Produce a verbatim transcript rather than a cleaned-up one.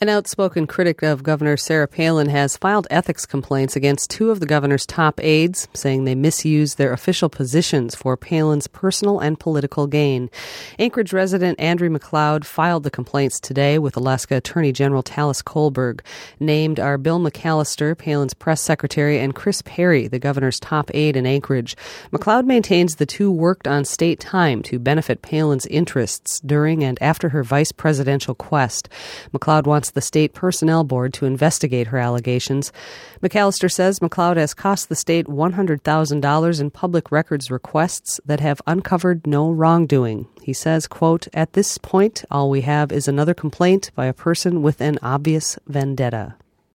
An outspoken critic of Governor Sarah Palin has filed ethics complaints against two of the governor's top aides, saying they misused their official positions for Palin's personal and political gain. Anchorage resident Andrew McLeod filed the complaints today with Alaska Attorney General Talis Kolberg. Named are Bill McAllister, Palin's press secretary, and Chris Perry, the governor's top aide in Anchorage. McLeod maintains the two worked on state time to benefit Palin's interests during and after her vice presidential quest. McLeod wants the state personnel board to investigate her allegations. McAllister says McLeod has cost the state one hundred thousand dollars in public records requests that have uncovered no wrongdoing. He says, quote, "At this point, all we have is another complaint by a person with an obvious vendetta."